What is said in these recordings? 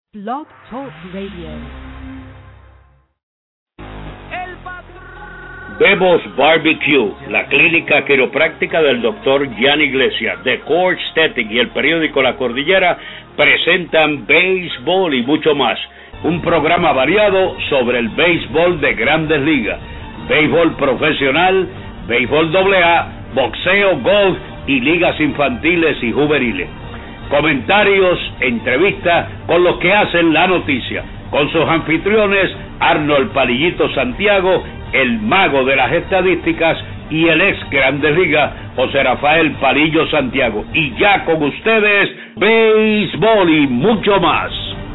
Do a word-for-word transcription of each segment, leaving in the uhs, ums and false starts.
Blog Talk Radio. Bebo's Barbecue, la clínica quiropráctica del doctor Jan Iglesias, The Core Aesthetic y el periódico La Cordillera presentan béisbol y mucho más. Un programa variado sobre el béisbol de Grandes Ligas, béisbol profesional, béisbol doble A, boxeo, golf y ligas infantiles y juveniles. Comentarios, entrevistas con los que hacen la noticia, con sus anfitriones Arnold Palillito Santiago, el mago de las estadísticas, y el ex Grandes Ligas, José Rafael Palillo Santiago. Y ya con ustedes, béisbol y mucho más.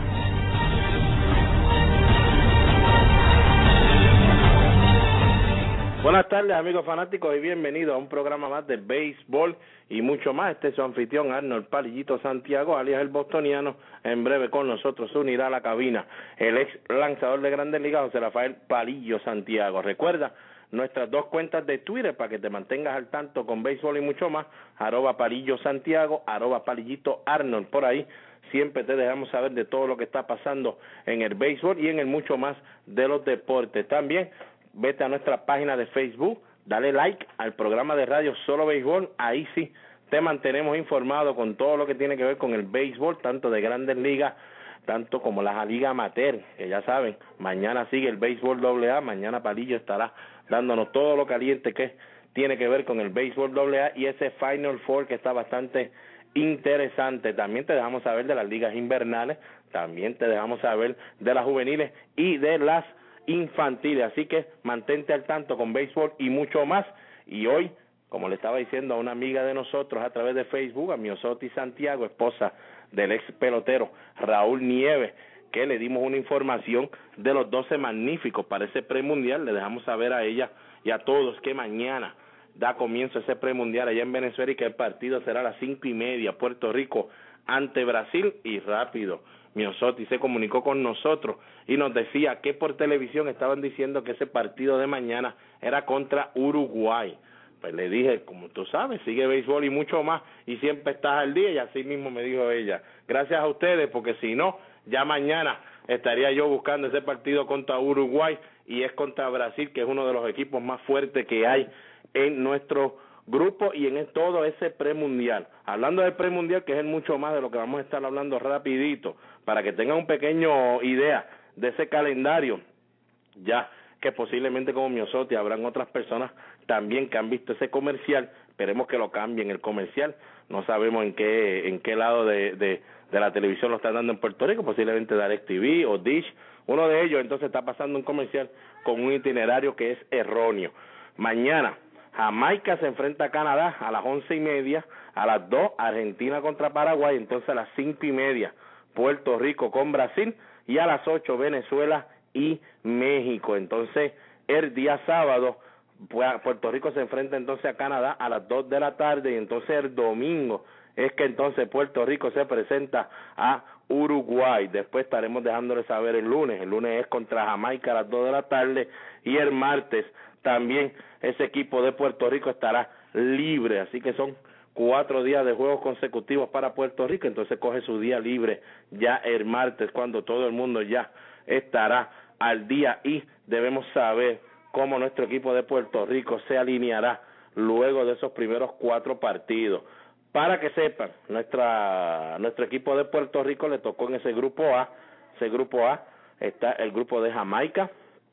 Buenas tardes, amigos fanáticos, y bienvenidos a un programa más de béisbol y mucho más. Este es su anfitrión Arnold Palillito Santiago, alias el bostoniano. En breve con nosotros se unirá a la cabina el ex lanzador de Grandes Ligas, José Rafael Palillo Santiago. Recuerda nuestras dos cuentas de Twitter para que te mantengas al tanto con béisbol y mucho más, arroba Palillo Santiago, arroba Palillito Arnold. Por ahí siempre te dejamos saber de todo lo que está pasando en el béisbol y en el mucho más de los deportes. También vete a nuestra página de Facebook, dale like al programa de radio Solo Béisbol, ahí sí te mantenemos informado con todo lo que tiene que ver con el béisbol, tanto de Grandes Ligas, tanto como la Liga Amateur, que ya saben, mañana sigue el béisbol doble A, mañana Palillo estará dándonos todo lo caliente que tiene que ver con el béisbol doble A y ese Final Four que está bastante interesante. También te dejamos saber de las ligas invernales, también te dejamos saber de las juveniles y de las infantiles, así que mantente al tanto con béisbol y mucho más. Y hoy, como le estaba diciendo a una amiga de nosotros a través de Facebook, a Miosoti Santiago, esposa del ex pelotero Raúl Nieves, que le dimos una información de los doce magníficos para ese premundial. Le dejamos saber a ella y a todos que mañana da comienzo ese premundial allá en Venezuela y que el partido será a las cinco y media, Puerto Rico ante Brasil. Y rápido Miosoti se comunicó con nosotros y nos decía que por televisión estaban diciendo que ese partido de mañana era contra Uruguay. Pues le dije, como tú sabes, sigue béisbol y mucho más, y siempre estás al día, y así mismo me dijo ella. Gracias a ustedes, porque si no, ya mañana estaría yo buscando ese partido contra Uruguay, y es contra Brasil, que es uno de los equipos más fuertes que hay en nuestro grupo y en todo ese premundial. Hablando del premundial, que es el mucho más de lo que vamos a estar hablando rapidito, para que tengan un pequeño idea de ese calendario, ya que posiblemente como Miosoti habrán otras personas también que han visto ese comercial. Esperemos que lo cambien el comercial, no sabemos en qué en qué lado de, de, de la televisión lo están dando en Puerto Rico, posiblemente DirecTV o Dish, uno de ellos. Entonces está pasando un comercial con un itinerario que es erróneo. Mañana Jamaica se enfrenta a Canadá a las once y media, a las dos Argentina contra Paraguay, entonces a las cinco y media Puerto Rico con Brasil, y a las ocho Venezuela y México. Entonces el día sábado Puerto Rico se enfrenta entonces a Canadá a las dos de la tarde, y entonces el domingo es que entonces Puerto Rico se presenta a Uruguay. Después estaremos dejándole saber el lunes, el lunes es contra Jamaica a las dos de la tarde, y el martes también ese equipo de Puerto Rico estará libre, así que son cuatro días de juegos consecutivos para Puerto Rico. Entonces coge su día libre ya el martes, cuando todo el mundo ya estará al día, y debemos saber cómo nuestro equipo de Puerto Rico se alineará luego de esos primeros cuatro partidos. Para que sepan, nuestra nuestro equipo de Puerto Rico le tocó en ese grupo A. Ese grupo A está el grupo de Jamaica,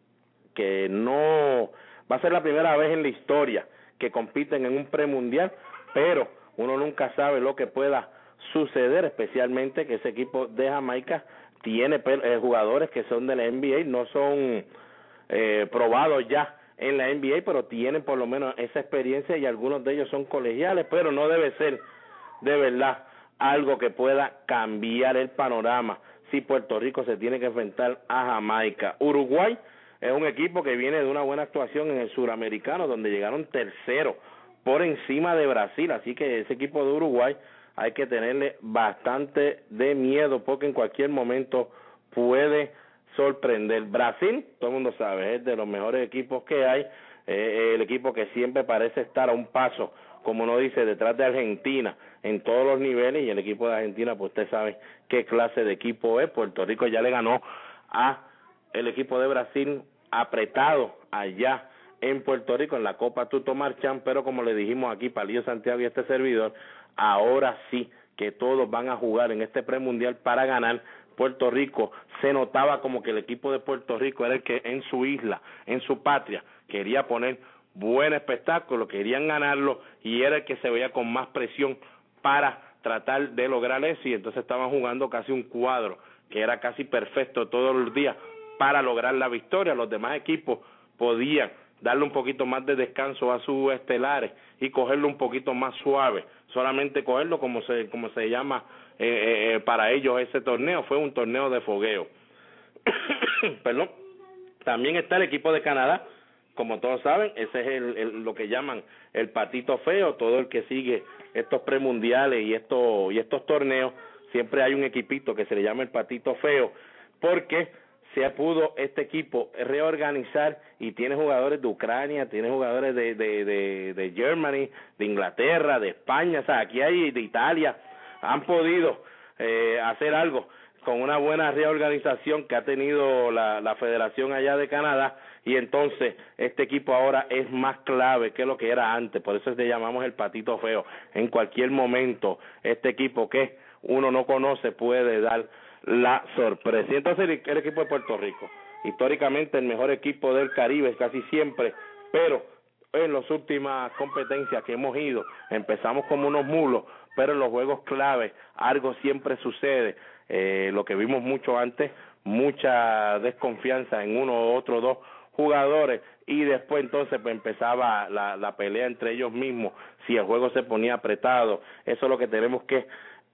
que no va a ser la primera vez en la historia que compiten en un premundial, pero uno nunca sabe lo que pueda suceder, especialmente que ese equipo de Jamaica tiene eh, jugadores que son de la N B A, no son eh, probados ya en la N B A, pero tienen por lo menos esa experiencia, y algunos de ellos son colegiales, pero no debe ser de verdad algo que pueda cambiar el panorama si Puerto Rico se tiene que enfrentar a Jamaica. Uruguay es un equipo que viene de una buena actuación en el suramericano, donde llegaron tercero por encima de Brasil, así que ese equipo de Uruguay hay que tenerle bastante de miedo, porque en cualquier momento puede sorprender. Brasil, todo el mundo sabe, es de los mejores equipos que hay, eh, el equipo que siempre parece estar a un paso como uno dice, detrás de Argentina en todos los niveles, y el equipo de Argentina, pues usted sabe qué clase de equipo es. Puerto Rico ya le ganó a el equipo de Brasil apretado allá en Puerto Rico en la Copa Tuto Marchán, pero como le dijimos aquí, Palillo Santiago y este servidor, ahora sí que todos van a jugar en este premundial para ganar. Puerto Rico se notaba como que el equipo de Puerto Rico era el que en su isla, en su patria, quería poner buen espectáculo, querían ganarlo y era el que se veía con más presión para tratar de lograr eso, y entonces estaban jugando casi un cuadro que era casi perfecto todos los días para lograr la victoria. Los demás equipos podían darle un poquito más de descanso a sus estelares y cogerlo un poquito más suave, solamente cogerlo como se como se llama eh, eh, para ellos ese torneo, fue un torneo de fogueo. Perdón. También está el equipo de Canadá, como todos saben, ese es el, el, lo que llaman el patito feo. Todo el que sigue estos premundiales y estos y estos torneos, siempre hay un equipito que se le llama el patito feo, porque se pudo este equipo reorganizar y tiene jugadores de Ucrania, tiene jugadores de de de, de Germany, de Inglaterra, de España, o sea, aquí hay de Italia, han podido eh, hacer algo con una buena reorganización que ha tenido la, la federación allá de Canadá, y entonces este equipo ahora es más clave que lo que era antes, por eso le llamamos el patito feo. En cualquier momento este equipo que uno no conoce puede dar la sorpresa. Y entonces el, el equipo de Puerto Rico, históricamente el mejor equipo del Caribe casi siempre, pero en las últimas competencias que hemos ido, empezamos como unos mulos, pero en los juegos clave algo siempre sucede. Eh, lo que vimos mucho antes, mucha desconfianza en uno u otro dos jugadores, y después entonces pues empezaba la, la pelea entre ellos mismos, si el juego se ponía apretado. Eso es lo que tenemos que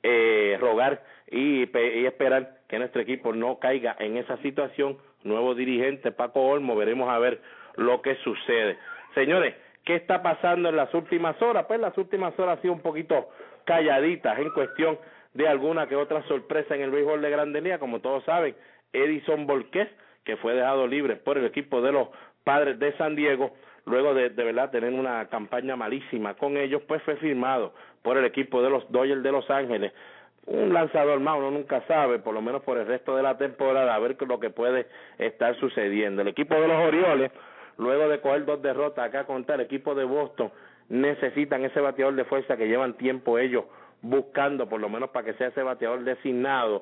eh, rogar y, y esperar que nuestro equipo no caiga en esa situación. Nuevo dirigente, Paco Olmo, veremos a ver lo que sucede. Señores, ¿qué está pasando en las últimas horas? Pues las últimas horas han sido un poquito calladitas en cuestión de alguna que otra sorpresa en el béisbol de Grandes Ligas. Como todos saben, Edison Volquez, que fue dejado libre por el equipo de los Padres de San Diego, luego de, de verdad tener una campaña malísima con ellos, pues fue firmado por el equipo de los Dodgers de Los Ángeles. Un lanzador más, uno nunca sabe, por lo menos por el resto de la temporada, a ver lo que puede estar sucediendo. El equipo de los Orioles, luego de coger dos derrotas acá contra el equipo de Boston, necesitan ese bateador de fuerza que llevan tiempo ellos buscando, por lo menos para que sea ese bateador designado.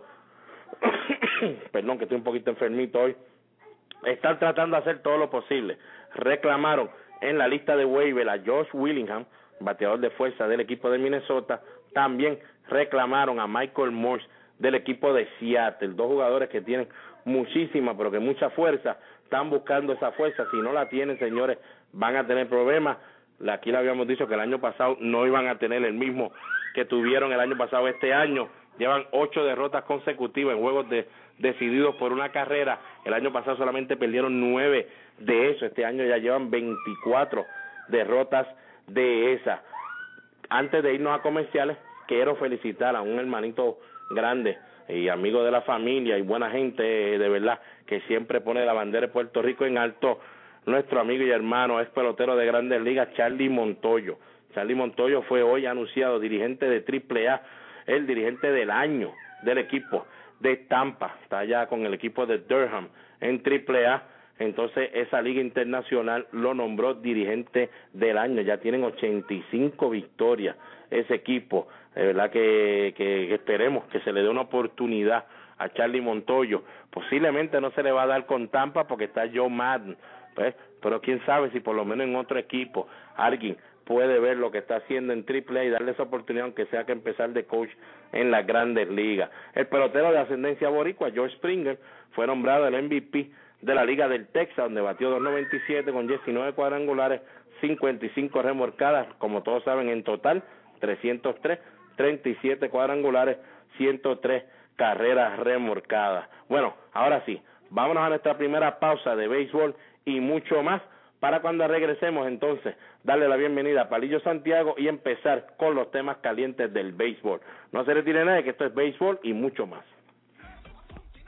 Perdón, que estoy un poquito enfermito hoy. Están tratando de hacer todo lo posible. Reclamaron en la lista de waiver a Josh Willingham, bateador de fuerza del equipo de Minnesota. También reclamaron a Michael Morse del equipo de Seattle, dos jugadores que tienen muchísima, pero que mucha fuerza. Están buscando esa fuerza. Si no la tienen, señores, van a tener problemas. Aquí le habíamos dicho que el año pasado no iban a tener el mismo que tuvieron el año pasado. Este año llevan ocho derrotas consecutivas en juegos de, decididos por una carrera. El año pasado solamente perdieron nueve de eso. Este año ya llevan veinticuatro derrotas de esas. Antes de irnos a comerciales, quiero felicitar a un hermanito grande y amigo de la familia y buena gente, de verdad, que siempre pone la bandera de Puerto Rico en alto. Nuestro amigo y hermano, es pelotero de Grandes Ligas, Charlie Montoyo. Charlie Montoyo fue hoy anunciado dirigente de triple A, el dirigente del año del equipo de Tampa. Está allá con el equipo de Durham en triple A. Entonces esa liga internacional lo nombró dirigente del año. Ya tienen ochenta y cinco victorias ese equipo. De verdad que, que, que esperemos que se le dé una oportunidad a Charlie Montoyo. Posiblemente no se le va a dar con Tampa porque está Joe Madden, pues, pero quién sabe si por lo menos en otro equipo alguien puede ver lo que está haciendo en triple A y darle esa oportunidad, aunque sea que empezar de coach en las Grandes Ligas. El pelotero de ascendencia boricua, George Springer, fue nombrado el M V P de la Liga del Texas, donde batió dos noventa y siete con diecinueve cuadrangulares, cincuenta y cinco remolcadas, como todos saben, en total trescientos tres, treinta y siete cuadrangulares, ciento tres carreras remolcadas. Bueno, ahora sí, vámonos a nuestra primera pausa de béisbol y mucho más, para cuando regresemos entonces darle la bienvenida a Palillo Santiago y empezar con los temas calientes del béisbol. No se retire nadie, que esto es béisbol y mucho más.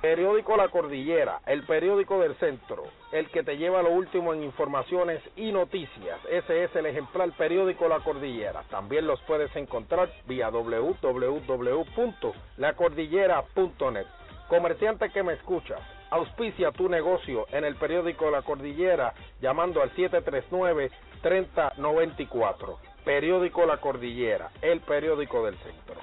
Periódico La Cordillera, el periódico del centro, el que te lleva lo último en informaciones y noticias. Ese es el ejemplar periódico La Cordillera. También los puedes encontrar vía doble u doble u doble u punto la cordillera punto net. Comerciante que me escuchas, auspicia tu negocio en el periódico La Cordillera llamando al siete tres nueve, tres cero nueve cuatro. Periódico La Cordillera, el periódico del centro.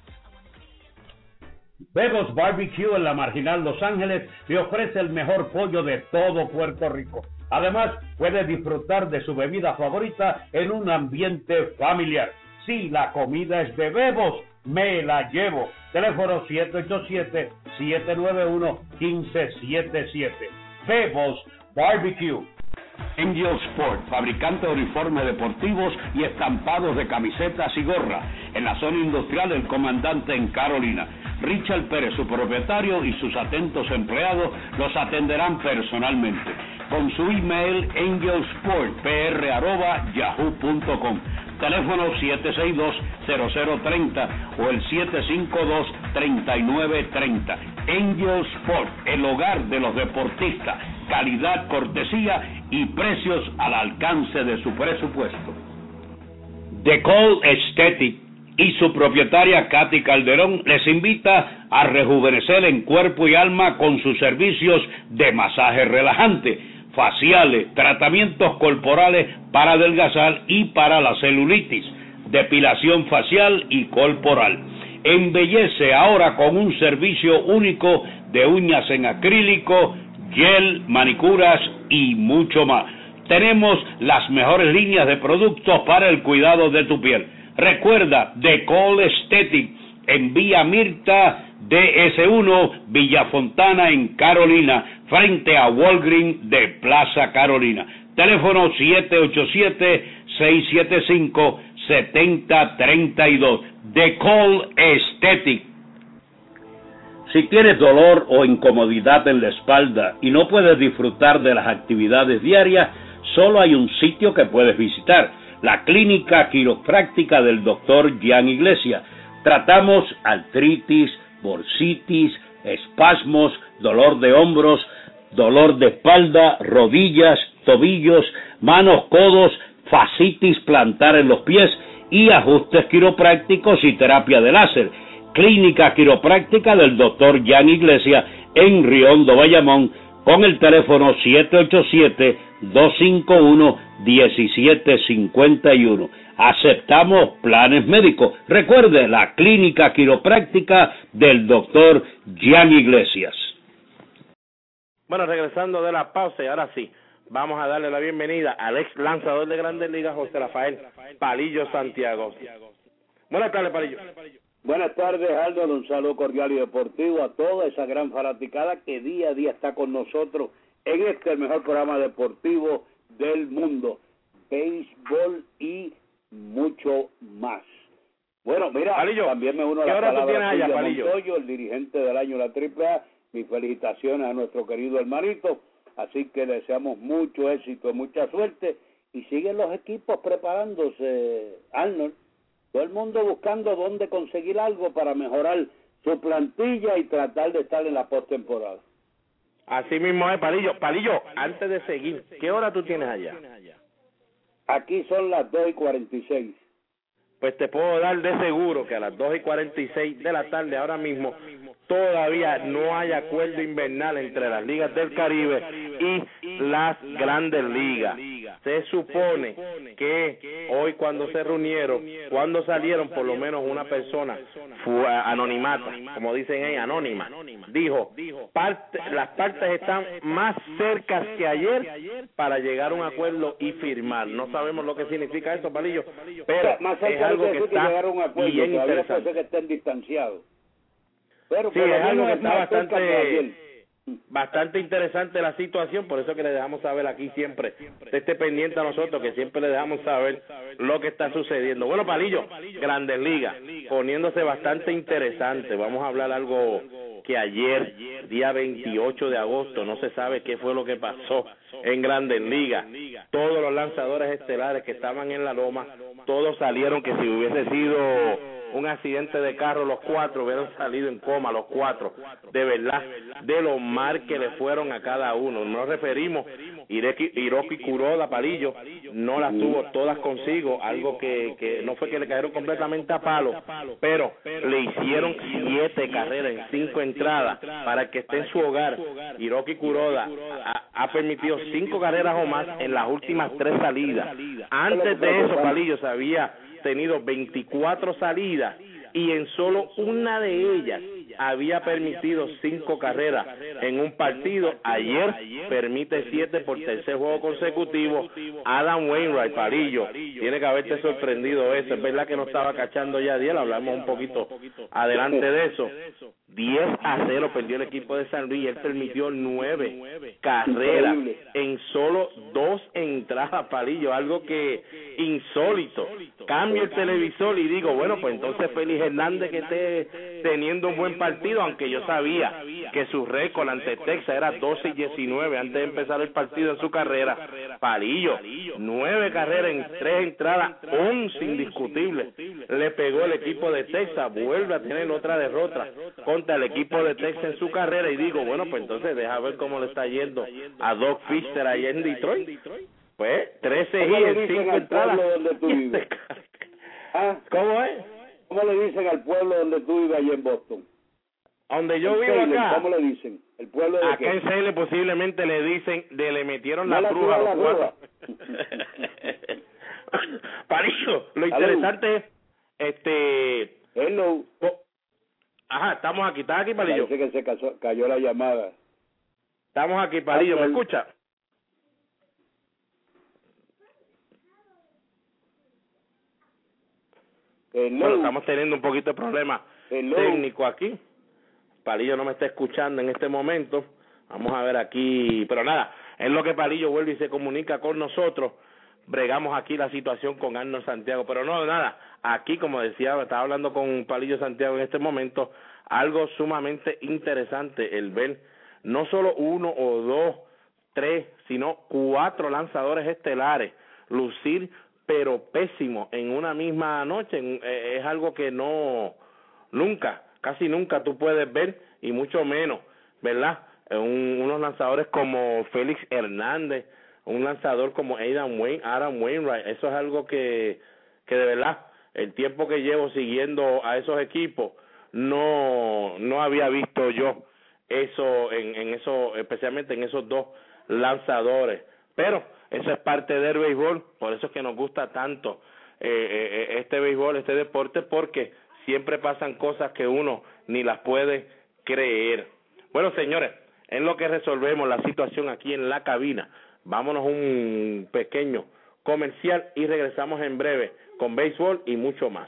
Bebos Barbecue en la Marginal Los Ángeles le ofrece el mejor pollo de todo Puerto Rico. Además, puede disfrutar de su bebida favorita en un ambiente familiar. Si la comida es de Bebos, me la llevo. Teléfono siete ocho siete, siete nueve uno, uno cinco siete siete. Bebos Barbecue. Angel Sport, fabricante de uniformes deportivos y estampados de camisetas y gorras, en la zona industrial El Comandante en Carolina. Richard Pérez, su propietario, y sus atentos empleados los atenderán personalmente. Con su email angelsportpr arroba yahoo punto com. Teléfono siete seis dos, cero cero tres cero o el siete cinco dos, tres nueve tres cero. Angel Sport, el hogar de los deportistas. Calidad, cortesía y precios al alcance de su presupuesto. Decol Aesthetic y su propietaria Katy Calderón les invita a rejuvenecer en cuerpo y alma con sus servicios de masaje relajante, faciales, tratamientos corporales para adelgazar y para la celulitis, depilación facial y corporal. Embellece ahora con un servicio único de uñas en acrílico, gel, manicuras y mucho más. Tenemos las mejores líneas de productos para el cuidado de tu piel. Recuerda, Decol Aesthetic en Vía Mirta D S uno, Villa Fontana en Carolina, frente a Walgreens de Plaza Carolina. Teléfono siete ocho siete, seis siete cinco, siete cero tres dos. Decol Aesthetic. Si tienes dolor o incomodidad en la espalda y no puedes disfrutar de las actividades diarias, solo hay un sitio que puedes visitar: la Clínica Quiropráctica del doctor Jan Iglesias. Tratamos artritis, bursitis, espasmos, dolor de hombros, dolor de espalda, rodillas, tobillos, manos, codos, fascitis plantar en los pies y ajustes quiroprácticos y terapia de láser. Clínica Quiropráctica del doctor Jan Iglesias en Riondo, Bayamón, con el teléfono siete ocho siete, dos cinco uno, uno siete cinco uno. Aceptamos planes médicos. Recuerde, la Clínica Quiropráctica del doctor Jan Iglesias. Bueno, regresando de la pausa, y ahora sí, vamos a darle la bienvenida al ex lanzador de Grandes Ligas, José Rafael Palillo Santiago. Buenas tardes, Palillo. Buenas tardes, Aldo. Un saludo cordial y deportivo a toda esa gran fanaticada que día a día está con nosotros en este, el mejor programa deportivo del mundo, béisbol y mucho más. Bueno, mira, Palillo, también me uno a ¿qué la hora tú tienes palabra allá, tuya, Palillo? Montoyo, el dirigente del año de la Triple A. Mis felicitaciones a nuestro querido hermanito. Así que le deseamos mucho éxito, mucha suerte. Y siguen los equipos preparándose, Arnold. Todo el mundo buscando dónde conseguir algo para mejorar su plantilla y tratar de estar en la postemporada. Así mismo es, Palillo. Palillo, antes de seguir, ¿qué hora tú tienes allá? Aquí son las dos y cuarenta y seis. Pues te puedo dar de seguro que a las dos y cuarenta y seis de la tarde ahora mismo todavía no hay acuerdo invernal entre las ligas del Caribe y las Grandes Ligas. Se supone que hoy, cuando se reunieron, cuando salieron, por lo menos una persona fue anonimata, como dicen ahí, anónima, dijo, parte, las partes están más cercas que ayer para llegar a un acuerdo y firmar. No sabemos lo que significa eso, Palillo, pero más es cerca algo de que decir que está llegar a un acuerdo, bien todavía interesante. puede ser que estén distanciados. Pero Sí, por lo es algo menos que es está más cerca que bastante ayer. bastante interesante la situación, por eso que le dejamos saber aquí siempre, esté pendiente a nosotros, que siempre le dejamos saber lo que está sucediendo. Bueno, Palillo, Grandes Ligas, poniéndose bastante interesante. Vamos a hablar algo que ayer, día veintiocho de agosto, no se sabe qué fue lo que pasó en Grandes Ligas. Todos los lanzadores estelares que estaban en la loma, todos salieron que si hubiese sido un accidente de carro los cuatro, hubieran salido en coma los cuatro, de verdad, de lo mal que le fueron a cada uno. Nos referimos, Hiroki, Hiroki Kuroda, Palillo, no las tuvo todas consigo, algo que, que no fue que le cayeron completamente a palo, pero le hicieron siete carreras en cinco entradas para que esté en su hogar. Hiroki Kuroda ha, ha permitido cinco carreras o más en las últimas tres salidas. Antes de eso, Palillo se había tenido veinticuatro salidas y en solo una de ellas había permitido cinco carreras en un partido. Ayer permite siete por tercer juego consecutivo. Adam Wainwright, Palillo, tiene que haberte sorprendido eso. Es verdad que no estaba cachando ya diez, hablamos un poquito adelante de eso. diez a cero perdió el equipo de San Luis y él permitió nueve carreras en solo dos entradas, Palillo, algo que insólito. Cambio el televisor y digo, bueno, pues entonces Félix Hernández que esté teniendo un buen partido, aunque yo sabía que su récord ante Texas era doce y diecinueve antes de empezar el partido en su carrera. Palillo, nueve carreras en tres entradas, once indiscutibles. Le pegó el equipo de Texas, vuelve a tener otra derrota contra el equipo de Texas en su carrera y digo, bueno, pues entonces deja ver cómo le está yendo a Doc Fister ahí en Detroit. Pues trece y en cinco entradas. Donde tú vives? ¿Ah? ¿Cómo es? ¿Cómo le dicen al pueblo donde tú vives allá en Boston? Donde yo en vivo Salem, acá. ¿cómo le dicen? ¿El pueblo de acá qué? en Salem posiblemente le dicen de le metieron no la bruja a los cuatro. bruja. Palillo, lo interesante es este Hello. oh, ajá, estamos aquí, ¿estás aquí, Palillo? Parece que se casó, cayó la llamada. Estamos aquí, Palillo, ¿me escucha? Hello. Bueno, estamos teniendo un poquito de problema Hello. técnico aquí. Palillo no me está escuchando en este momento. Vamos a ver aquí, pero nada, es lo que Palillo vuelve y se comunica con nosotros. Bregamos aquí la situación con Arnold Santiago, pero no, nada, aquí como decía, estaba hablando con Palillo Santiago en este momento, algo sumamente interesante el ver no solo uno o dos, tres, sino cuatro lanzadores estelares lucir pero pésimo en una misma noche. Eh, es algo que no, nunca, casi nunca tú puedes ver, y mucho menos, ¿verdad? Un, unos lanzadores como Félix Hernández, un lanzador como Adam Wayne, Adam Wainwright, eso es algo que, que de verdad, el tiempo que llevo siguiendo a esos equipos, no, no había visto yo eso, en, en eso, especialmente en esos dos lanzadores. Pero eso es parte del béisbol, por eso es que nos gusta tanto eh, eh, este béisbol, este deporte, porque siempre pasan cosas que uno ni las puede creer. Bueno, señores, en lo que resolvemos la situación aquí en la cabina, vámonos un pequeño comercial y regresamos en breve con béisbol y mucho más.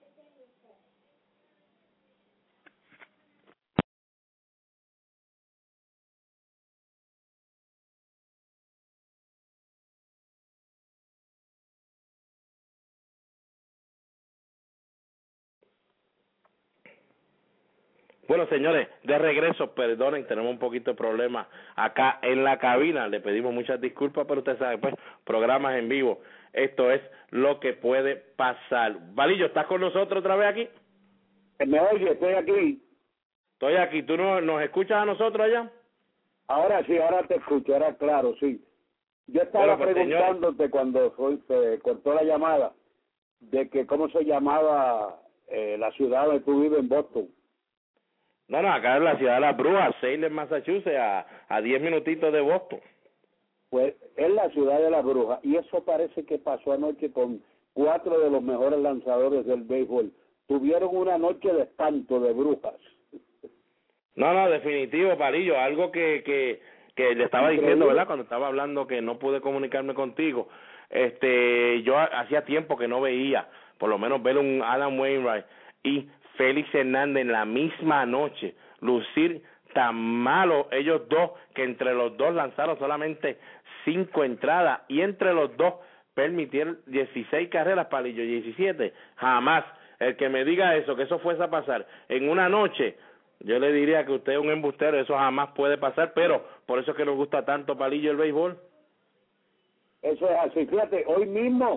Bueno, señores, de regreso, perdonen, tenemos un poquito de problema acá en la cabina, le pedimos muchas disculpas, pero usted sabe, pues, programas en vivo, esto es lo que puede pasar. Palillo, ¿estás con nosotros otra vez aquí? ¿Me oye? Estoy aquí. Estoy aquí, ¿tú no, nos escuchas a nosotros allá? Ahora sí, ahora te escucho, ahora claro, sí. Yo estaba bueno, pues, preguntándote señores, cuando fue, te cortó la llamada, de que cómo se llamaba eh, la ciudad donde tú vives en Boston. No, no, acá en la ciudad de las Brujas, Salem, Massachusetts, a, a diez minutitos de Boston. Pues es la ciudad de las Brujas, y eso parece que pasó anoche con cuatro de los mejores lanzadores del béisbol. Tuvieron una noche de espanto de brujas. No, no, definitivo, Palillo, algo que, que, que le estaba Increíble. diciendo, ¿verdad? Cuando estaba hablando que no pude comunicarme contigo, este, yo hacía tiempo que no veía, por lo menos ver un Adam Wainwright y Félix Hernández en la misma noche, lucir tan malo ellos dos, que entre los dos lanzaron solamente cinco entradas, y entre los dos permitieron dieciséis carreras, Palillo, diecisiete, jamás. El que me diga eso, que eso fuese a pasar en una noche, yo le diría que usted es un embustero, eso jamás puede pasar, pero por eso es que nos gusta tanto, Palillo, el béisbol. Eso es así. Fíjate, hoy mismo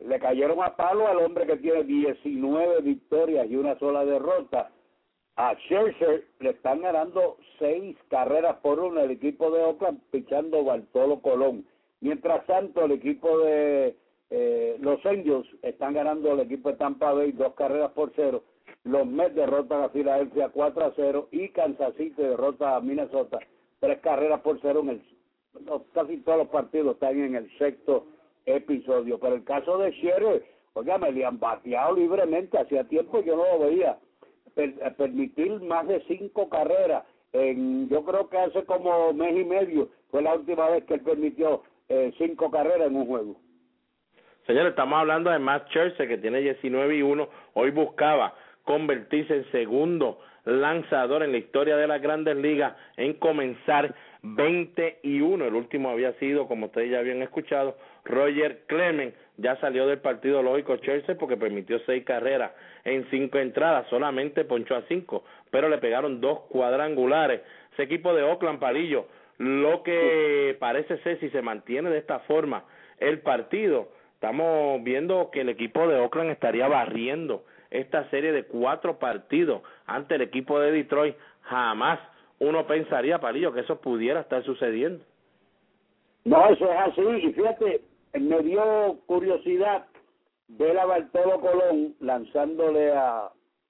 le cayeron a palo al hombre que tiene diecinueve victorias y una sola derrota. A Scherzer le están ganando seis carreras por una el equipo de Oakland, pichando Bartolo Colón. Mientras tanto, el equipo de eh, Los Angels están ganando el equipo de Tampa Bay dos carreras por cero. Los Mets derrotan a Filadelfia cuatro a cero y Kansas City derrota a Minnesota tres carreras por cero. En el, no, casi todos los partidos están en el sexto episodio. Pero el caso de Scherzer, oiga, me le han bateado libremente. Hacía tiempo yo no lo veía per, permitir más de cinco carreras. En, yo creo que hace como mes y medio fue la última vez que él permitió eh, cinco carreras en un juego. Señores, estamos hablando de Matt Scherzer, que tiene diecinueve y uno. Hoy buscaba convertirse en segundo lanzador en la historia de las Grandes Ligas en comenzar veinte y uno. El último había sido, como ustedes ya habían escuchado, Roger Clemens. Ya salió del partido lógico Scherzer porque permitió seis carreras en cinco entradas, solamente ponchó a cinco, pero le pegaron dos cuadrangulares. Ese equipo de Oakland, Palillo, lo que parece ser, si se mantiene de esta forma el partido, estamos viendo que el equipo de Oakland estaría barriendo esta serie de cuatro partidos ante el equipo de Detroit. Jamás uno pensaría, Palillo, que eso pudiera estar sucediendo. No, eso es así. Y fíjate, me dio curiosidad ver a Bartolo Colón lanzándole a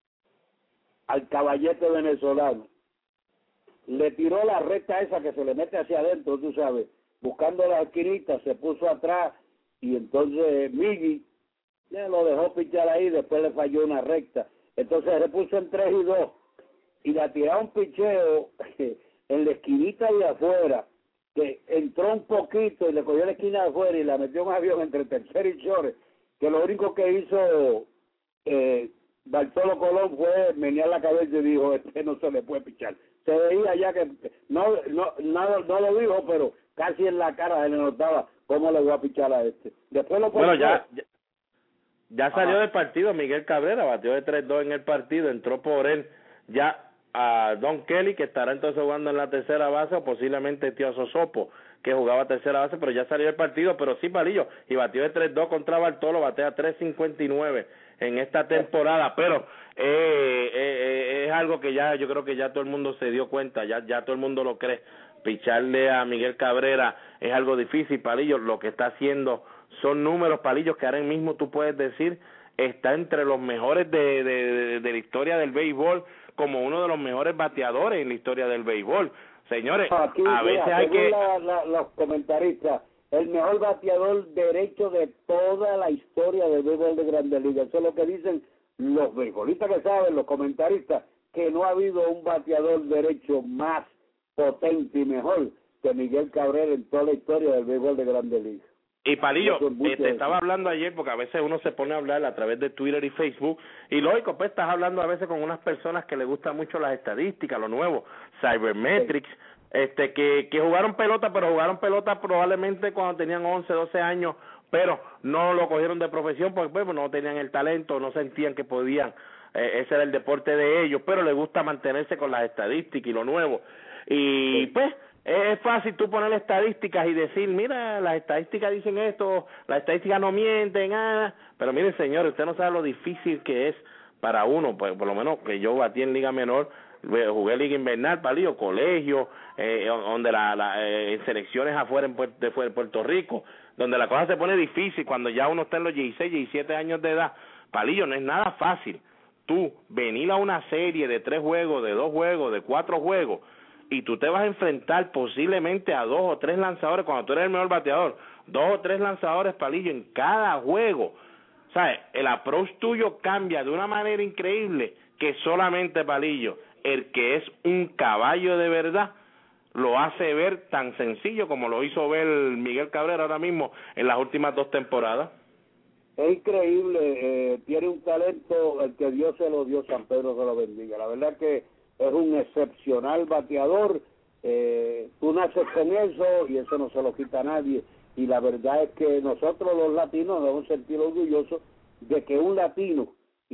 al caballete venezolano. Le tiró la recta esa que se le mete hacia adentro, tú sabes, buscando la esquinita, se puso atrás y entonces Miggy ya lo dejó pichar ahí, después le falló una recta. Entonces se puso en tres y dos y le tiró un picheo en la esquinita de afuera, que entró un poquito y le cogió la esquina de afuera y la metió un avión entre tercero y short, que lo único que hizo eh, Bartolo Colón fue menear la cabeza y dijo, este no se le puede pichar. Se veía ya que, no no no, no lo dijo, pero casi en la cara se le notaba cómo le voy a pichar a este. Después lo bueno, ya, ya ya salió Ajá. del partido Miguel Cabrera, batió de tres dos en el partido, entró por él ya a Don Kelly, que estará entonces jugando en la tercera base, o posiblemente Tío Sosopo, que jugaba tercera base, pero ya salió del partido. Pero sí, Palillo, y batió de tres dos contra Bartolo, batea tres cincuenta y nueve en esta temporada, pero eh, eh, eh, es algo que ya yo creo que ya todo el mundo se dio cuenta, ya ya todo el mundo lo cree. Picharle a Miguel Cabrera es algo difícil, Palillo. Lo que está haciendo son números, Palillo, que ahora mismo tú puedes decir está entre los mejores de, de, de, de la historia del béisbol, como uno de los mejores bateadores en la historia del béisbol. Señores, Aquí, a veces mira, hay que... La, la, los comentaristas, el mejor bateador derecho de toda la historia del béisbol de Grandes Ligas. Eso es lo que dicen los beisbolistas que saben, los comentaristas, que no ha habido un bateador derecho más potente y mejor que Miguel Cabrera en toda la historia del béisbol de Grandes Ligas. Y Palillo, eh, te estaba hablando ayer, porque a veces uno se pone a hablar a través de Twitter y Facebook, y lógico, pues estás hablando a veces con unas personas que les gustan mucho las estadísticas, lo nuevo, Cybermetrics, sí. este que, que jugaron pelota, pero jugaron pelota probablemente cuando tenían once, doce años, pero no lo cogieron de profesión porque pues, no tenían el talento, no sentían que podían, eh, ese era el deporte de ellos, pero les gusta mantenerse con las estadísticas y lo nuevo. Y sí. pues... Es fácil tú poner estadísticas y decir, mira, las estadísticas dicen esto, las estadísticas no mienten, ah, pero miren, señores, usted no sabe lo difícil que es para uno, pues, por lo menos que yo batí en Liga Menor, jugué Liga Invernal, Palillo, colegio, eh, donde la, la eh, selecciones afuera en Puerto, de Puerto Rico, donde la cosa se pone difícil cuando ya uno está en los dieciséis, diecisiete años de edad. Palillo, no es nada fácil tú venir a una serie de tres juegos, de dos juegos, de cuatro juegos, y tú te vas a enfrentar posiblemente a dos o tres lanzadores, cuando tú eres el mejor bateador, dos o tres lanzadores, Palillo, en cada juego. ¿Sabes? El approach tuyo cambia de una manera increíble que solamente, Palillo, el que es un caballo de verdad, lo hace ver tan sencillo como lo hizo ver Miguel Cabrera ahora mismo en las últimas dos temporadas. Es increíble, eh, tiene un talento, el que Dios se lo dio, San Pedro se lo bendiga. La verdad que es un excepcional bateador, eh, tú naces con eso y eso no se lo quita a nadie. Y la verdad es que nosotros los latinos debemos sentir orgullosos de que un latino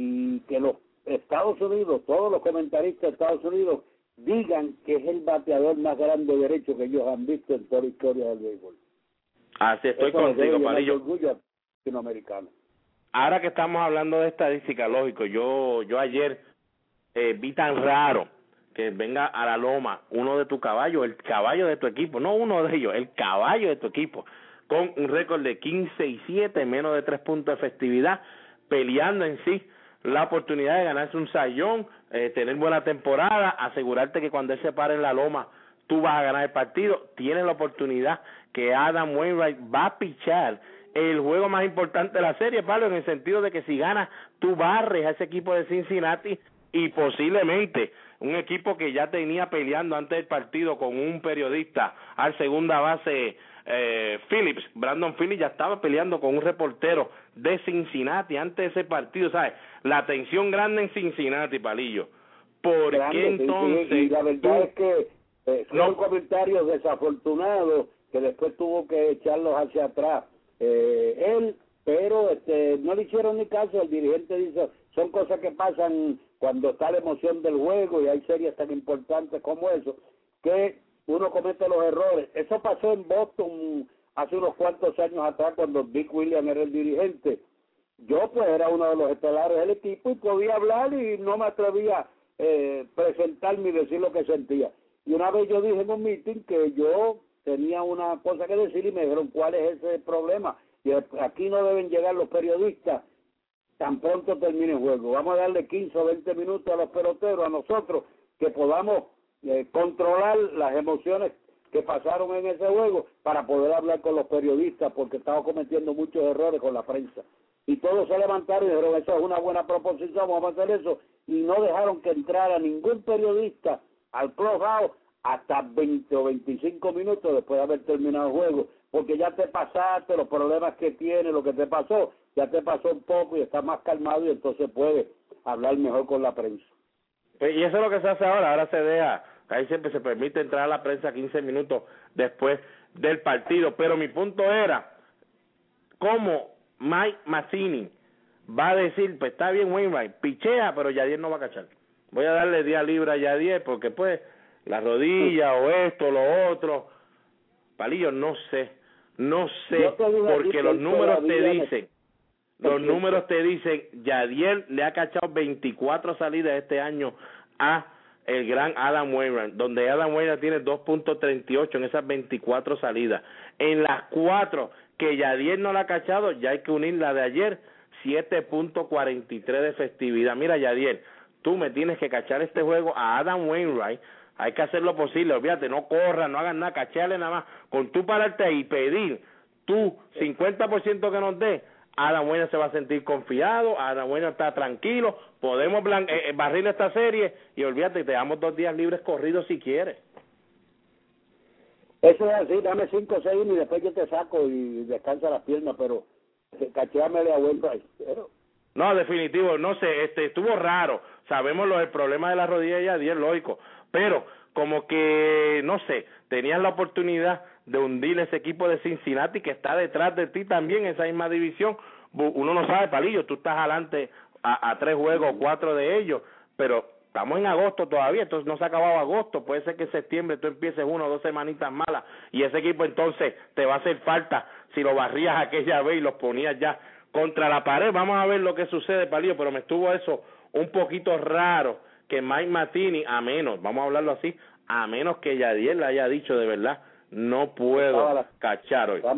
y que los Estados Unidos, todos los comentaristas de Estados Unidos, digan que es el bateador más grande derecho que ellos han visto en toda la historia del béisbol. Así estoy eso contigo, Palillo. Orgullo latinoamericano. ahora que estamos hablando de estadística, lógico, yo yo ayer eh, vi tan raro que venga a la loma uno de tu caballos, el caballo de tu equipo, no uno de ellos, el caballo de tu equipo, con un récord de quince y siete, menos de tres puntos de efectividad, peleando en sí la oportunidad de ganarse un sayón, eh, tener buena temporada, asegurarte que cuando él se pare en la loma tú vas a ganar el partido. Tienes la oportunidad que Adam Wainwright va a pichar el juego más importante de la serie, Pablo, en el sentido de que si ganas, tú barres a ese equipo de Cincinnati y posiblemente un equipo que ya tenía peleando antes del partido con un periodista al segunda base, eh, Phillips, Brandon Phillips ya estaba peleando con un reportero de Cincinnati antes de ese partido, ¿sabes? La tensión grande en Cincinnati, Palillo. ¿Por grande, qué entonces? Sí, y la verdad tú, es que eh, fueron no, comentarios desafortunados que después tuvo que echarlos hacia atrás. Eh, él, pero este, no le hicieron ni caso. El dirigente dice, son cosas que pasan cuando está la emoción del juego y hay series tan importantes como eso, que uno comete los errores. Eso pasó en Boston hace unos cuantos años atrás cuando Dick Williams era el dirigente. Yo pues era uno de los estelares del equipo y podía hablar y no me atrevía a eh, presentarme y decir lo que sentía. Y una vez yo dije en un meeting que yo tenía una cosa que decir y me dijeron, ¿cuál es ese problema? Y aquí no deben llegar los periodistas tan pronto termine el juego. Vamos a darle quince o veinte minutos a los peloteros, a nosotros, que podamos eh, controlar las emociones que pasaron en ese juego para poder hablar con los periodistas, porque estamos cometiendo muchos errores con la prensa. Y todos se levantaron y dijeron, eso es una buena proposición, vamos a hacer eso. Y no dejaron que entrara ningún periodista al clubhouse hasta veinte o veinticinco minutos después de haber terminado el juego, porque ya te pasaste los problemas que tiene, lo que te pasó, ya te pasó un poco y estás más calmado y entonces puedes hablar mejor con la prensa. Y eso es lo que se hace ahora, ahora se deja, ahí siempre se permite entrar a la prensa quince minutos después del partido, pero mi punto era, ¿cómo Mike Matheny va a decir, pues está bien Wainwright, pichea, pero Yadier no va a cachar? Voy a darle día libre a Yadier porque pues la rodilla o esto, lo otro. Palillo, no sé, no sé, porque los números te dicen, los números te dicen, Yadier le ha cachado veinticuatro salidas este año a el gran Adam Wainwright, donde Adam Wainwright tiene dos punto treinta y ocho en esas veinticuatro salidas. En las cuatro que Yadier no la ha cachado, ya hay que unir la de ayer, siete punto cuarenta y tres de efectividad. Mira, Yadier, tú me tienes que cachar este juego a Adam Wainwright. Hay que hacer lo posible, olvídate, no corras, no hagas nada, cacheale nada más. Con tú pararte ahí y pedir tú cincuenta por ciento que nos dé, Adam Wainwright se va a sentir confiado, Adam Wainwright está tranquilo, podemos blan- eh, barrir esta serie y olvídate, te damos dos días libres corridos si quieres. Eso es así, dame cinco o seis y después yo te saco y descansa las piernas, pero cacheámele a Wainwright. Pero... No, definitivo, no sé, este estuvo raro, sabemos lo del problema de la rodilla ya, es lógico, pero como que, no sé, tenías la oportunidad de hundir ese equipo de Cincinnati que está detrás de ti también en esa misma división. Uno no sabe, Palillo, tú estás adelante a, a tres juegos, cuatro de ellos, pero estamos en agosto todavía, entonces no se ha acabado agosto, puede ser que en septiembre tú empieces una o dos semanitas malas y ese equipo entonces te va a hacer falta si lo barrías aquella vez y los ponías ya contra la pared. Vamos a ver lo que sucede, Palillo, pero me estuvo eso un poquito raro que Mike Matheny, a menos, vamos a hablarlo así, a menos que Yadier le haya dicho de verdad, no puedo cachar hoy.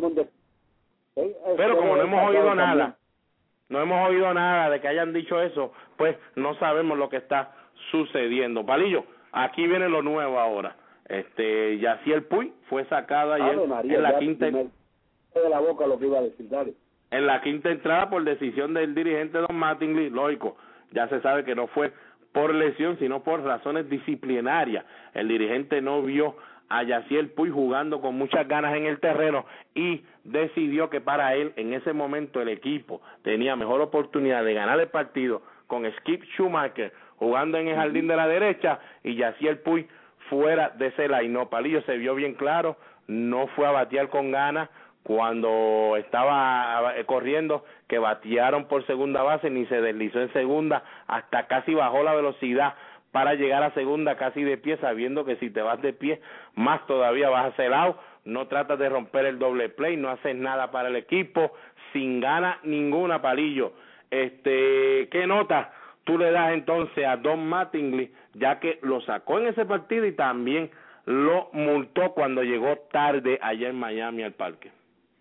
Pero como no hemos oído nada, no hemos oído nada de que hayan dicho eso, pues no sabemos lo que está sucediendo. Palillo, aquí viene lo nuevo ahora. Este, Yasiel Puig fue sacado ayer María, en la ya, quinta me de la boca lo que iba a decir, dale. En la quinta entrada por decisión del dirigente Don Mattingly, lógico, ya se sabe que no fue por lesión, sino por razones disciplinarias. El dirigente no vio a Yasiel Puig jugando con muchas ganas en el terreno y decidió que para él, en ese momento, el equipo tenía mejor oportunidad de ganar el partido con Skip Schumacher jugando en el jardín de la derecha y Yasiel Puig fuera de ese line-up. Palillo se vio bien claro, no fue a batear con ganas. Cuando estaba corriendo, que batearon por segunda base, ni se deslizó en segunda, hasta casi bajó la velocidad para llegar a segunda casi de pie, sabiendo que si te vas de pie, más todavía vas a ser out. No tratas de romper el doble play, no haces nada para el equipo, sin gana ninguna, Palillo. este, ¿qué nota tú le das entonces a Don Mattingly, ya que lo sacó en ese partido y también lo multó cuando llegó tarde allá en Miami al parque?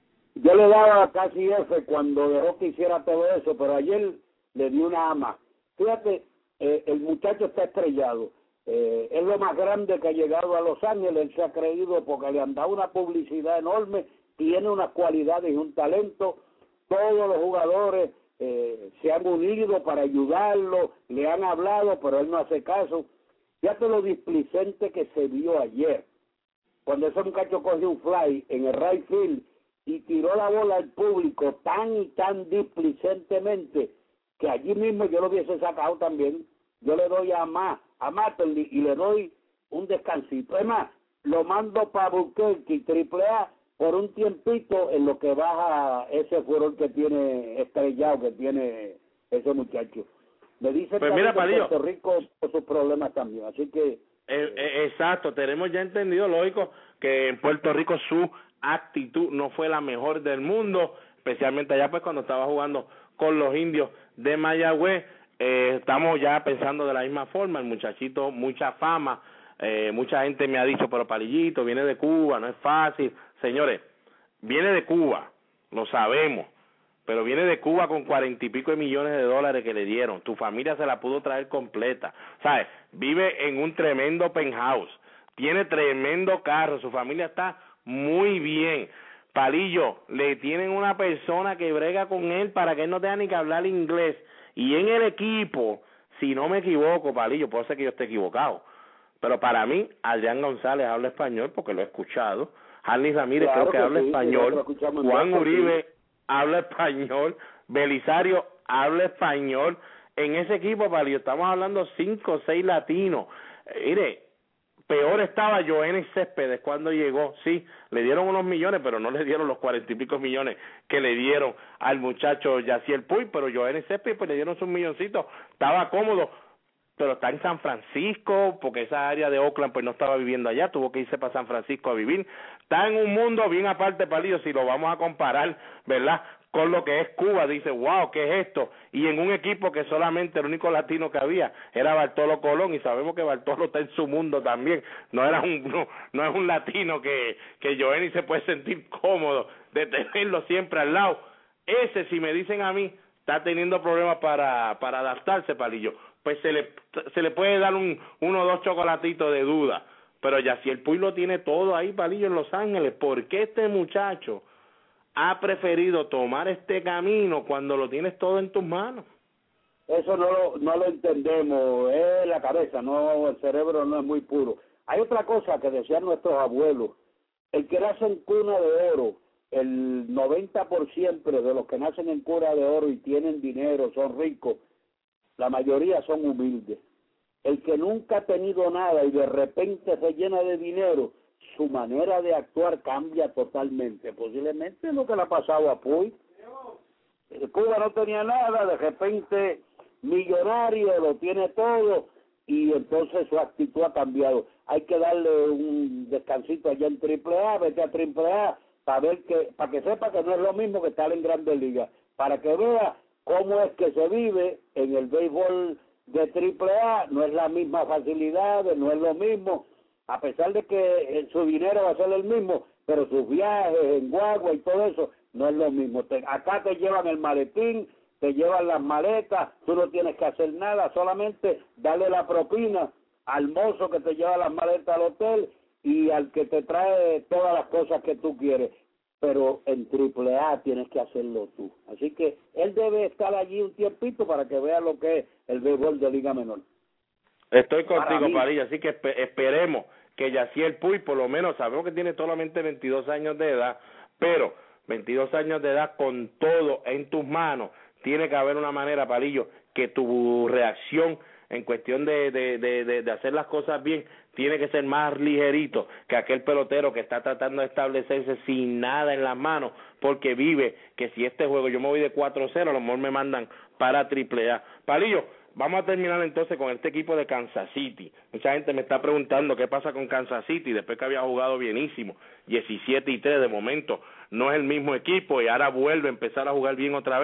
Yo le daba casi F cuando dejó que hiciera todo eso, pero ayer le di una A más. Fíjate, eh, el muchacho está estrellado. Eh, es lo más grande que ha llegado a Los Ángeles. Él se ha creído porque le han dado una publicidad enorme, tiene unas cualidades y un talento. Todos los jugadores eh, se han unido para ayudarlo, le han hablado, pero él no hace caso. Fíjate lo displicente que se vio ayer, cuando ese muchacho cogió un fly en el right field y tiró la bola al público tan y tan displicentemente que allí mismo yo lo hubiese sacado también. Yo le doy a más, a Mattingly y le doy un descansito. Es más, lo mando para Albuquerque Triple A por un tiempito en lo que baja ese furor que tiene estrellado, que tiene ese muchacho. Me dice pues que mira, Palillo, Puerto Rico por sus problemas también, así que... Eh, eh, exacto, tenemos ya entendido, lógico, que en Puerto Rico su actitud no fue la mejor del mundo, especialmente allá pues cuando estaba jugando con los Indios de Mayagüez. Eh, estamos ya pensando de la misma forma, el muchachito, mucha fama, eh, mucha gente me ha dicho, pero Palillito, viene de Cuba, no es fácil. Señores, viene de Cuba, lo sabemos, pero viene de Cuba con cuarenta y pico de millones de dólares que le dieron. Tu familia se la pudo traer completa, ¿sabes? Vive en un tremendo penthouse, tiene tremendo carro, su familia está muy bien. Palillo, le tienen una persona que brega con él para que él no tenga ni que hablar inglés. Y en el equipo, si no me equivoco, Palillo, puede ser que yo esté equivocado, pero para mí, Adrián González habla español porque lo he escuchado. Harley Ramírez claro creo que, que habla sí, español. Juan mucho, Uribe sí. habla español. Belisario habla español. En ese equipo, Palillo, estamos hablando cinco o seis latinos. Eh, mire, peor estaba Joenny Céspedes cuando llegó. Sí, le dieron unos millones, pero no le dieron los cuarenta y pico millones que le dieron al muchacho Yaciel Puig, pero Joenny Céspedes pues le dieron sus milloncitos, estaba cómodo, pero está en San Francisco, porque esa área de Oakland pues no estaba viviendo allá, tuvo que irse para San Francisco a vivir. Está en un mundo bien aparte, Palillo, si lo vamos a comparar, ¿verdad?, con lo que es Cuba. Dice, wow, ¿qué es esto? Y en un equipo que solamente el único latino que había era Bartolo Colón, y sabemos que Bartolo está en su mundo también, no era un no, no es un latino que, que Joenny se puede sentir cómodo de tenerlo siempre al lado. Ese, si me dicen a mí, está teniendo problemas para, para adaptarse, Palillo, pues se le se le puede dar un uno o dos chocolatitos de duda, pero ya si el Puy lo tiene todo ahí, Palillo, en Los Ángeles, ¿por qué este muchacho ha preferido tomar este camino cuando lo tienes todo en tus manos? Eso no lo, no lo entendemos, es la cabeza, no, el cerebro no es muy puro. Hay otra cosa que decían nuestros abuelos, el que nace en cuna de oro, el noventa por ciento de los que nacen en cuna de oro y tienen dinero, son ricos, la mayoría son humildes. El que nunca ha tenido nada y de repente se llena de dinero, su manera de actuar cambia totalmente. Posiblemente es lo que le ha pasado a Puig. Cuba no tenía nada, de repente millonario, lo tiene todo, y entonces su actitud ha cambiado. Hay que darle un descansito allá en Triple A, vete a Triple A, para ver que, para que sepa que no es lo mismo que estar en Grandes Ligas, para que vea cómo es que se vive en el béisbol de Triple A. No es la misma facilidad, no es lo mismo, a pesar de que su dinero va a ser el mismo, pero sus viajes en guagua y todo eso no es lo mismo. Te, acá te llevan el maletín, te llevan las maletas, tú no tienes que hacer nada, solamente darle la propina al mozo que te lleva las maletas al hotel y al que te trae todas las cosas que tú quieres. Pero en Triple A tienes que hacerlo tú. Así que él debe estar allí un tiempito para que vea lo que es el béisbol de Liga Menor. Estoy contigo, Padilla, así que esp- esperemos que Yaciel Puig, por lo menos, sabemos que tiene solamente veintidós años de edad, pero veintidós años de edad con todo en tus manos, tiene que haber una manera, Palillo, que tu reacción en cuestión de, de, de, de, de hacer las cosas bien tiene que ser más ligerito que aquel pelotero que está tratando de establecerse sin nada en las manos, porque vive que si este juego yo me voy de cuatro cero, a lo mejor me mandan para Triple A. Palillo, vamos a terminar entonces con este equipo de Kansas City. Mucha gente me está preguntando qué pasa con Kansas City después que había jugado bienísimo, diecisiete y tres de momento. No es el mismo equipo y ahora vuelve a empezar a jugar bien otra vez.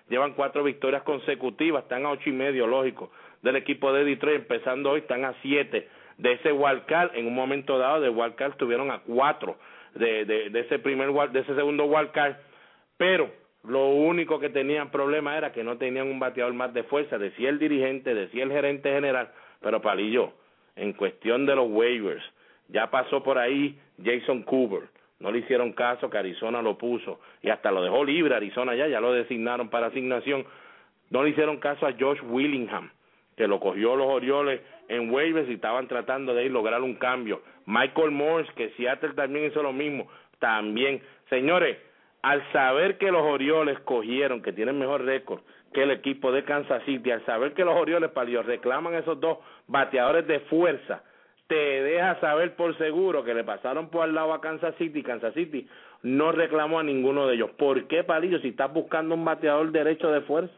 llevan cuatro victorias consecutivas, están a ocho y medio, lógico, del equipo de Detroit, empezando hoy están a siete de ese wildcard. En un momento dado de wildcard estuvieron a cuatro de, de, de ese primer de ese segundo wildcard, pero lo único que tenían problema era que no tenían un bateador más de fuerza, decía el dirigente, decía el gerente general, pero Palillo, en cuestión de los waivers, ya pasó por ahí Jason Cooper, no le hicieron caso, que Arizona lo puso, y hasta lo dejó libre Arizona ya, ya lo designaron para asignación. No le hicieron caso a Josh Willingham, que lo cogió los Orioles en waivers y estaban tratando de ir lograr un cambio. Michael Morse, que Seattle también hizo lo mismo, también. Señores, al saber que los Orioles cogieron, que tienen mejor récord que el equipo de Kansas City, al saber que los Orioles, Palillo, reclaman esos dos bateadores de fuerza, te deja saber por seguro que le pasaron por al lado a Kansas City, Kansas City no reclamó a ninguno de ellos. ¿Por qué, Palillo, si estás buscando un bateador derecho de fuerza?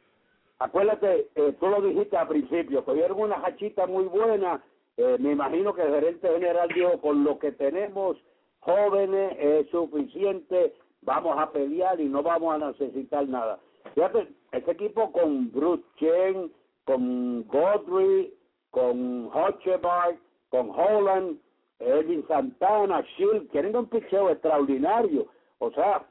Acuérdate, eh, tú lo dijiste al principio, tuvieron una hachita muy buena, eh, me imagino que el gerente general dijo, con lo que tenemos jóvenes es suficiente, vamos a pelear y no vamos a necesitar nada. Fíjate, este equipo con Bruce Chen, con Godry, con Hotchebart, con Holland, Edwin Santana, Shield, tienen un picheo extraordinario, o sea,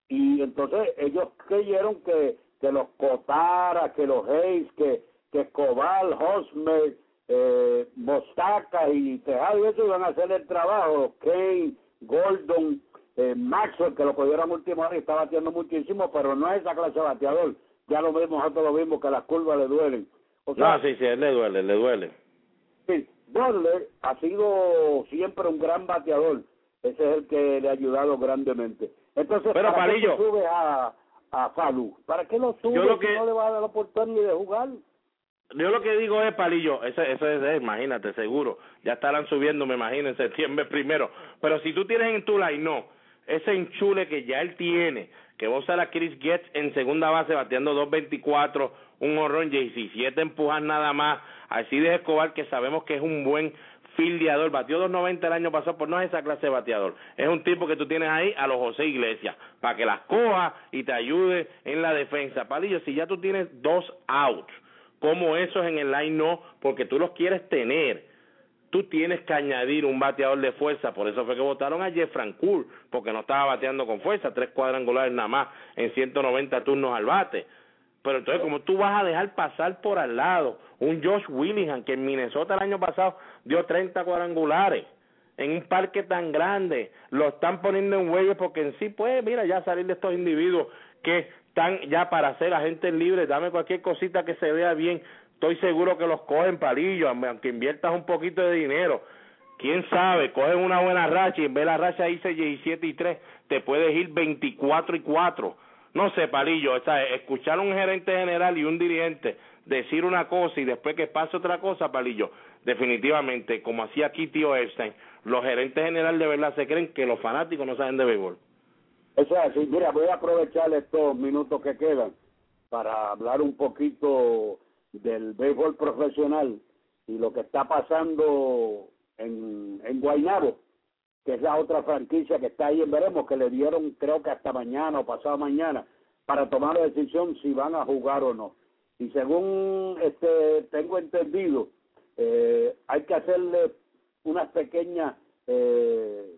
y entonces ellos creyeron que, que los Cotara, que los Hayes, que, que Escobar, Hosmer, eh, Mostaca y Tejado, y eso iban a hacer el trabajo, Kane, Gordon, eh, Maxwell, que lo cogieron último hora y está bateando muchísimo, pero no es esa clase de bateador, ya lo vemos, nosotros lo vimos que las curvas le duelen. O sea, no, sí, sí, él le duele, le duele. Sí, Butler ha sido siempre un gran bateador. Ese es el que le ha ayudado grandemente. Entonces, pero, ¿para Palillo, qué sube a, a Falú? ¿Para qué lo sube lo si que, no le va a dar la oportunidad de jugar? Yo lo que digo es, Palillo, eso, eso es, imagínate, seguro, ya estarán subiendo, me imagino, en septiembre primero. Pero si tú tienes en tu line, no, ese enchule que ya él tiene, que vos a la Chris Getz en segunda base bateando dos veinticuatro, un horrón, diecisiete empujas nada más, así de Escobar, que sabemos que es un buen fildeador, batió dos noventa el año pasado, pues no es esa clase de bateador, es un tipo que tú tienes ahí a los José Iglesias, para que las coja y te ayude en la defensa. Palillo, si ya tú tienes dos outs, como esos en el line, no, porque tú los quieres tener, tú tienes que añadir un bateador de fuerza. Por eso fue que votaron a Jeff Francoeur, porque no estaba bateando con fuerza, tres cuadrangulares nada más en ciento noventa turnos al bate. Pero entonces, como tú vas a dejar pasar por al lado un Josh Willingham, que en Minnesota el año pasado dio treinta cuadrangulares en un parque tan grande, lo están poniendo en huellas porque en sí, pues, mira, ya salir de estos individuos que están ya para ser agentes libres, dame cualquier cosita que se vea bien, estoy seguro que los cogen, Palillo, aunque inviertas un poquito de dinero, quién sabe, cogen una buena racha y en vez de la racha hice diecisiete y tres, te puedes ir veinticuatro y cuatro, no sé, Palillo, o sea, escuchar a un gerente general y un dirigente decir una cosa y después que pase otra cosa, Palillo, definitivamente, como hacía aquí tío Epstein, los gerentes generales de verdad se creen que los fanáticos no saben de béisbol. Eso es así. Mira, voy a aprovechar estos minutos que quedan para hablar un poquito del béisbol profesional y lo que está pasando en, en Guaynabo, que es la otra franquicia que está ahí en veremos, que le dieron creo que hasta mañana o pasado mañana para tomar la decisión si van a jugar o no. Y según este tengo entendido, eh, hay que hacerle unas pequeñas eh,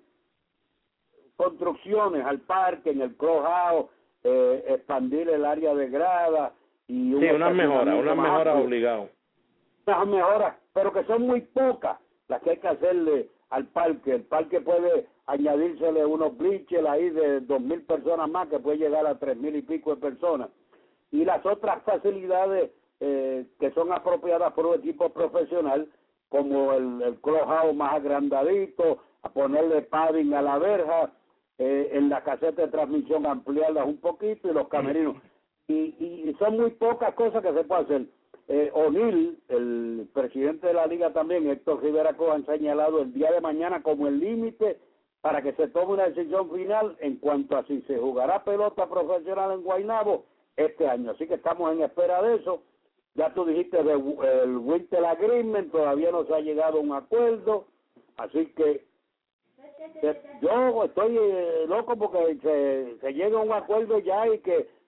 construcciones al parque, en el clubhouse, eh, expandir el área de grada y un sí, unas mejoras, unas mejoras obligadas. Unas mejoras, pero que son muy pocas las que hay que hacerle al parque. El parque puede añadírsele unos bleachers ahí de dos mil personas más, que puede llegar a tres mil y pico de personas. Y las otras facilidades eh, que son apropiadas por un equipo profesional, como el, el clubhouse más agrandadito, a ponerle padding a la verja, eh, en la caseta de transmisión ampliarlas un poquito y los camerinos. Y, y son muy pocas cosas que se pueden hacer. Eh, O'Neill, el presidente de la liga también, Héctor Rivera Coa, han señalado el día de mañana como el límite para que se tome una decisión final en cuanto a si se jugará pelota profesional en Guaynabo este año. Así que estamos en espera de eso. Ya tú dijiste de, el Winter Agreement, todavía no se ha llegado a un acuerdo, así que eh, yo estoy eh, loco porque se, se llegue a un acuerdo ya y que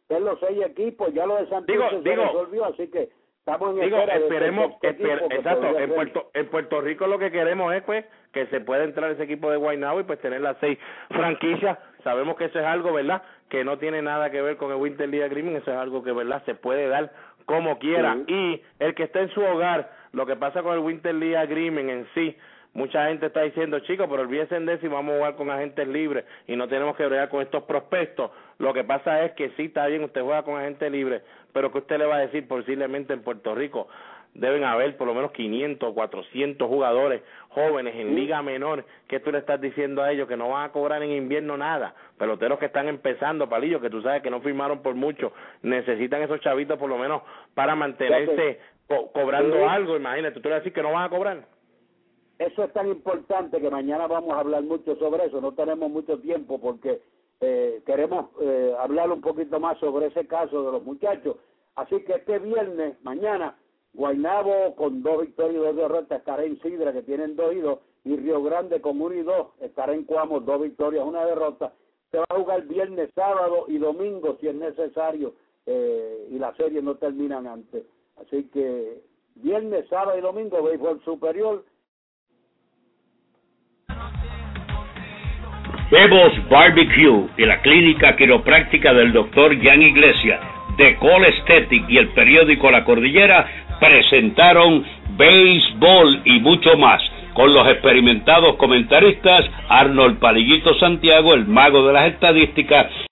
en los seis equipos, ya lo de Santurce se digo, resolvió, así que estamos en digo, espera de esperemos, este esper, equipo que exacto, en ser. Puerto, en Puerto Rico lo que queremos es pues que se pueda entrar ese equipo de Guaynabo y pues tener las seis franquicias. Sabemos que eso es algo, ¿verdad?, que no tiene nada que ver con el Winter League Agreement, eso es algo que, ¿verdad?, se puede dar como quiera. Sí. Y el que está en su hogar, lo que pasa con el Winter League Agreement en sí, mucha gente está diciendo, chicos, pero olvídense de si vamos a jugar con agentes libres y no tenemos que bregar con estos prospectos. Lo que pasa es que sí, está bien, usted juega con agentes libres, pero que usted le va a decir posiblemente en Puerto Rico deben haber por lo menos quinientos, cuatrocientos jugadores jóvenes en liga menor, que tú le estás diciendo a ellos que no van a cobrar en invierno nada, peloteros que están empezando, Palillo, que tú sabes que no firmaron por mucho, necesitan esos chavitos por lo menos para mantenerse co cobrando sí. algo. Imagínate, tú le vas a decir que no van a cobrar. Eso es tan importante que mañana vamos a hablar mucho sobre eso, no tenemos mucho tiempo porque eh, queremos eh, hablar un poquito más sobre ese caso de los muchachos, así que este viernes, mañana, Guaynabo con dos victorias y dos derrotas estará en Sidra, que tienen dos y dos, y Río Grande con uno y dos estará en Cuamo, dos victorias, una derrota. Se va a jugar viernes, sábado y domingo si es necesario, eh, y las series no terminan antes. Así que viernes, sábado y domingo, béisbol superior. Bebo's Barbecue y la clínica quiropráctica del doctor Jan Iglesias, de Call Aesthetic y el periódico La Cordillera presentaron Béisbol y mucho más, con los experimentados comentaristas Arnold Palillito Santiago, el mago de las estadísticas,